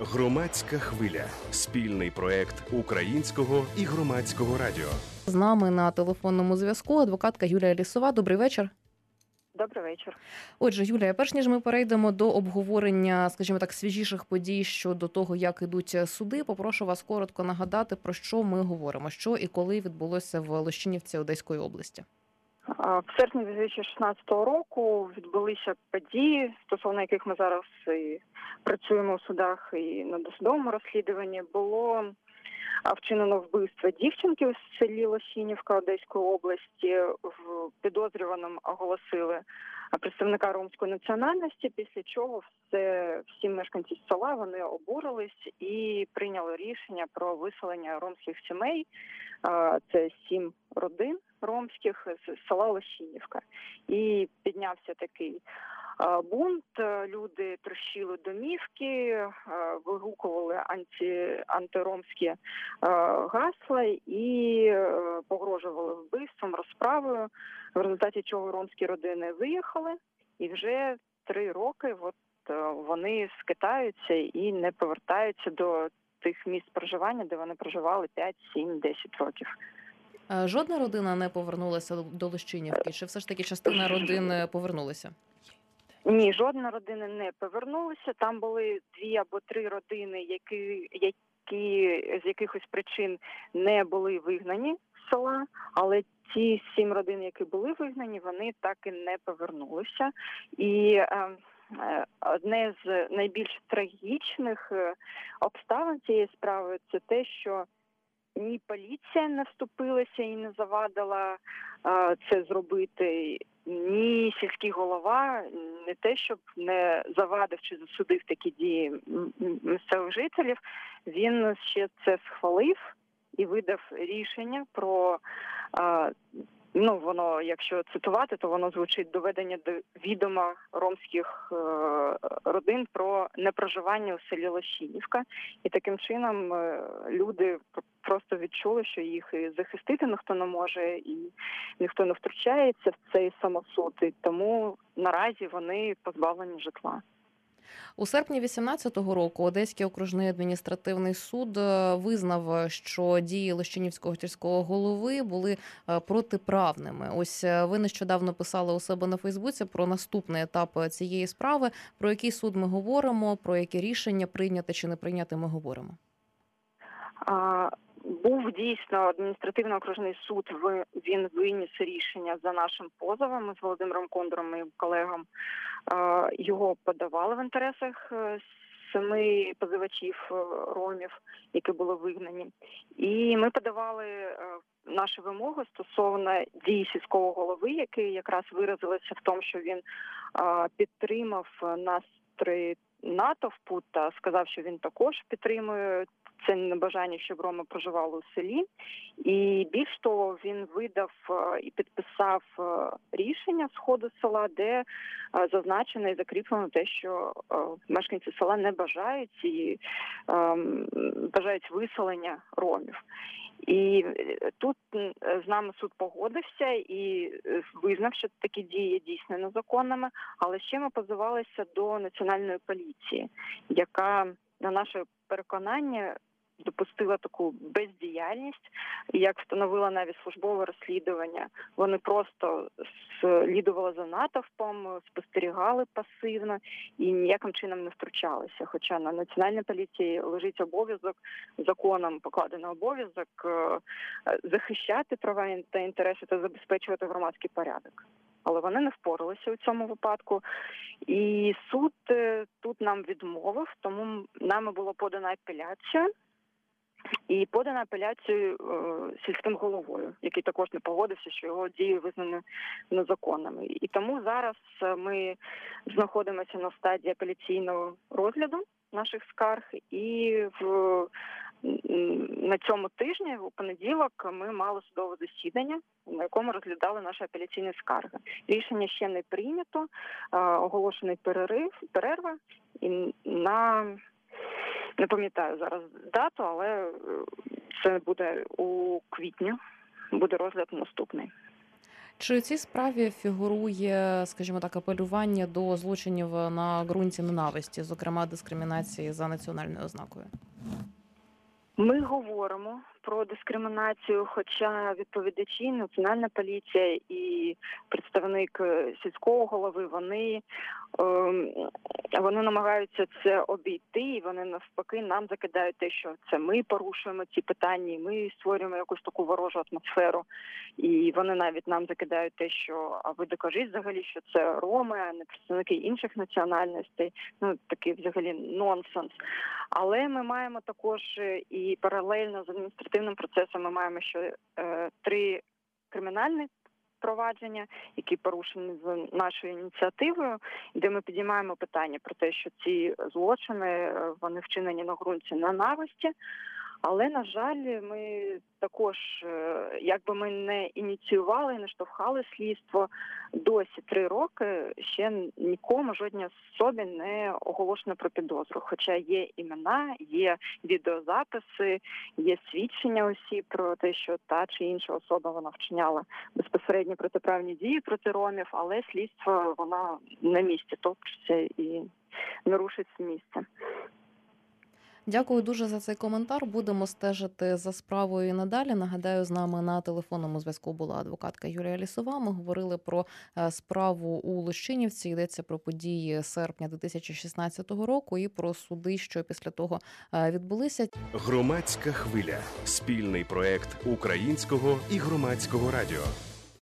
Громадська хвиля – спільний проект Українського і Громадського радіо. З нами на телефонному зв'язку адвокатка Юлія Лісова. Добрий вечір. Добрий вечір. Отже, Юлія, перш ніж ми перейдемо до обговорення, скажімо так, свіжіших подій щодо того, як ідуть суди, попрошу вас коротко нагадати, про що ми говоримо, що і коли відбулося в Лощинівці Одеської області. В серпні 2016 року відбулися події, стосовно яких ми зараз і працюємо в судах і на досудовому розслідуванні. Було вчинено вбивство дівчинки у селі Лощинівка Одеської області. В підозрюваним оголосили представника ромської національності, після чого всі мешканці села вони обурились і прийняли рішення про виселення ромських сімей. Це 7 родин ромських з села Лощинівка. І піднявся такий бунт, люди трощили домівки, вигукували антиромські гасла і погрожували вбивством, розправою, в результаті чого ромські родини виїхали, і вже 3 роки вони скитаються і не повертаються до тих місць проживання, де вони проживали 5, 7, 10 років. Жодна родина не повернулася до Лощинівки? Чи все ж таки частина родин повернулася? Ні, жодна родина не повернулася. Там були 2 або 3 родини, які з якихось причин не були вигнані з села, але ті 7 родин, які були вигнані, вони так і не повернулися. І одне з найбільш трагічних обставин цієї справи – це те, що ні поліція не вступилася і не завадила це зробити, ні сільський голова не те, щоб не завадив чи засудив такі дії місцевих жителів, він ще це схвалив і видав рішення про, воно, якщо цитувати, то воно звучить: доведення до відома ромських родин про непроживання у селі Лощинівка. І таким чином люди просто відчули, що їх і захистити ніхто не може, і ніхто не втручається в цей самосуд, і тому наразі вони позбавлені житла. У серпні 2018 року Одеський окружний адміністративний суд визнав, що дії Лощинівського сільського голови були протиправними. Ось ви нещодавно писали у себе на Фейсбуці про наступний етап цієї справи. Про який суд ми говоримо, про які рішення прийняти чи не прийняти ми говоримо? Був дійсно адміністративно-окружний суд, він виніс рішення за нашим позовом з Володимиром Кондором, моїм колегом. Його подавали в інтересах 7 позивачів ромів, які були вигнані. І ми подавали наші вимоги стосовно дій сільського голови, який якраз виразилися в тому, що він підтримав настрої натовпу та сказав, що він також підтримує це небажання, щоб роми проживали у селі. І більш того, він видав і підписав рішення сходу села, де зазначено і закріплено те, що мешканці села не бажають і бажають виселення ромів. І тут з нами суд погодився і визнав, що такі дії є дійсно незаконними, але ще ми позивалися до Національної поліції, яка, на наше переконання, допустила таку бездіяльність, і як встановило навіть службове розслідування, вони просто слідували за натовпом, спостерігали пасивно і ніяким чином не втручалися. Хоча на Національній поліції лежить обов'язок, законом покладений обов'язок захищати права та інтереси та забезпечувати громадський порядок. Але вони не впоралися у цьому випадку. І суд тут нам відмовив, тому нами було подано апеляцію. І подано апеляцію сільським головою, який також не погодився, що його дії визнані незаконними. І тому зараз ми знаходимося на стадії апеляційного розгляду наших скарг, і на цьому тижні, у понеділок, ми мали судове засідання, на якому розглядали наші апеляційні скарги. Рішення ще не прийнято, оголошений перерва, і не пам'ятаю зараз дату, але це буде у квітні, буде розгляд наступний. Чи в цій справі фігурує, скажімо так, апелювання до злочинів на ґрунті ненависті, зокрема дискримінації за національною ознакою? Ми говоримо про дискримінацію, хоча відповідачі, Національна поліція і представник сільського голови, вони намагаються це обійти, і вони навпаки нам закидають те, що це ми порушуємо ці питання, і ми створюємо якусь таку ворожу атмосферу. І вони навіть нам закидають те, що а ви докажіть взагалі, що це роми, а не представники інших національностей. Такий взагалі нонсенс. Але ми маємо також і паралельно з адміністративним процесом ми маємо ще 3 кримінальні провадження, які порушені з нашою ініціативою, де ми підіймаємо питання про те, що ці злочини, вони вчинені на ґрунті ненависті. Але, на жаль, ми також, якби ми не ініціювали, не штовхали слідство, досі 3 роки ще нікому, жодній особі не оголошено про підозру. Хоча є імена, є відеозаписи, є свідчення осіб про те, що та чи інша особа вона вчиняла безпосередньо протиправні дії проти ромів, але слідство воно на місці топчеться і не рушить з місця. Дякую дуже за цей коментар. Будемо стежити за справою і надалі. Нагадаю, з нами на телефонному зв'язку була адвокатка Юлія Лісова. Ми говорили про справу у Лощинівці. Йдеться про події серпня 2016 року і про суди, що після того відбулися. Громадська хвиля – спільний проект Українського і Громадського радіо.